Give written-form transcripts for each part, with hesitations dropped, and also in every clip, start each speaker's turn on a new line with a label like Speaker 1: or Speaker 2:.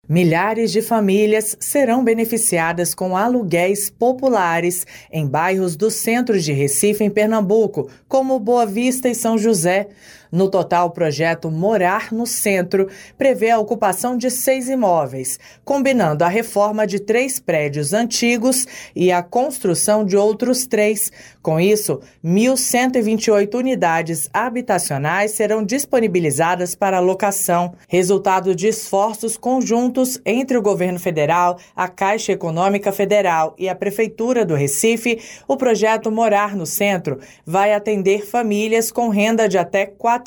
Speaker 1: Milhares de famílias serão beneficiadas com aluguéis populares em bairros do centro de Recife, em Pernambuco, como Boa Vista e São José. No total, o projeto Morar no Centro prevê a ocupação de 6 imóveis, combinando a reforma de 3 prédios antigos e a construção de outros 3. Com isso, 1.128 unidades habitacionais serão disponibilizadas para locação, resultado de esforços conjuntos entre o governo federal, a Caixa Econômica Federal e a Prefeitura do Recife. O projeto Morar no Centro vai atender famílias com renda de até R$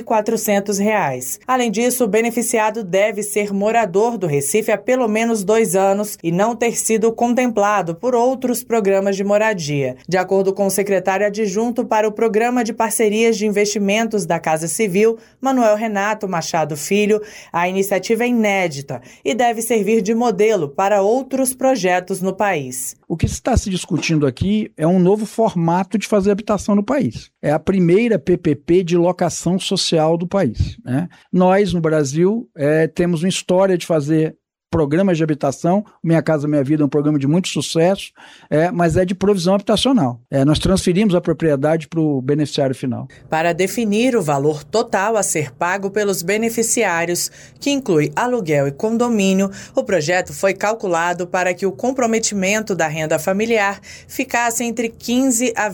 Speaker 1: 4.400. Além disso, o beneficiado deve ser morador do Recife há pelo menos 2 anos e não ter sido contemplado por outros programas de moradia. De acordo com o secretário adjunto para o Programa de Parcerias de Investimentos da Casa Civil, Manuel Renato Machado Filho, a iniciativa é inédita e deve servir de modelo para outros projetos no país.
Speaker 2: O que está se discutindo aqui é um novo formato de fazer habitação no país. É a primeira PPP de locação social do país, né? Nós, no Brasil, temos uma história de fazer programas de habitação. Minha Casa Minha Vida é um programa de muito sucesso, mas é de provisão habitacional. Nós transferimos a propriedade para o beneficiário final.
Speaker 1: Para definir o valor total a ser pago pelos beneficiários, que inclui aluguel e condomínio, o projeto foi calculado para que o comprometimento da renda familiar ficasse entre 15% a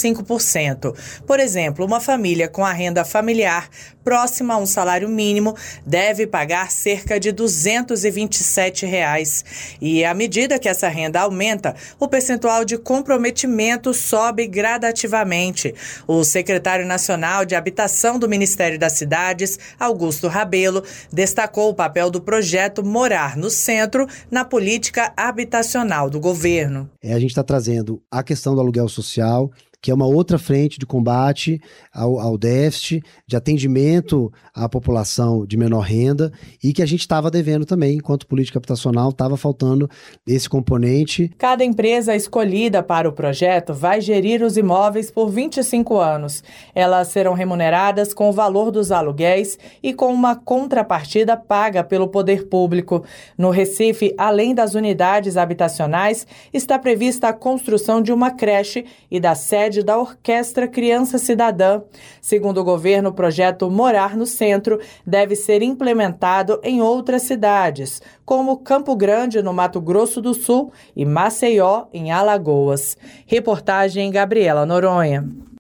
Speaker 1: 25%. Por exemplo, uma família com a renda familiar próxima a um salário mínimo deve pagar cerca de R$ 227. E à medida que essa renda aumenta, o percentual de comprometimento sobe gradativamente. O secretário nacional de Habitação do Ministério das Cidades, Augusto Rabelo, destacou o papel do projeto Morar no Centro na política habitacional do governo.
Speaker 3: A gente está trazendo a questão do aluguel social, que é uma outra frente de combate ao déficit, de atendimento à população de menor renda, e que a gente estava devendo também, enquanto política habitacional, estava faltando esse componente.
Speaker 1: Cada empresa escolhida para o projeto vai gerir os imóveis por 25 anos. Elas serão remuneradas com o valor dos aluguéis e com uma contrapartida paga pelo poder público. No Recife, além das unidades habitacionais, está prevista a construção de uma creche e da sede da Orquestra Criança Cidadã. Segundo o governo, o projeto Morar no Centro deve ser implementado em outras cidades, como Campo Grande, no Mato Grosso do Sul, e Maceió, em Alagoas. Reportagem Gabriela Noronha.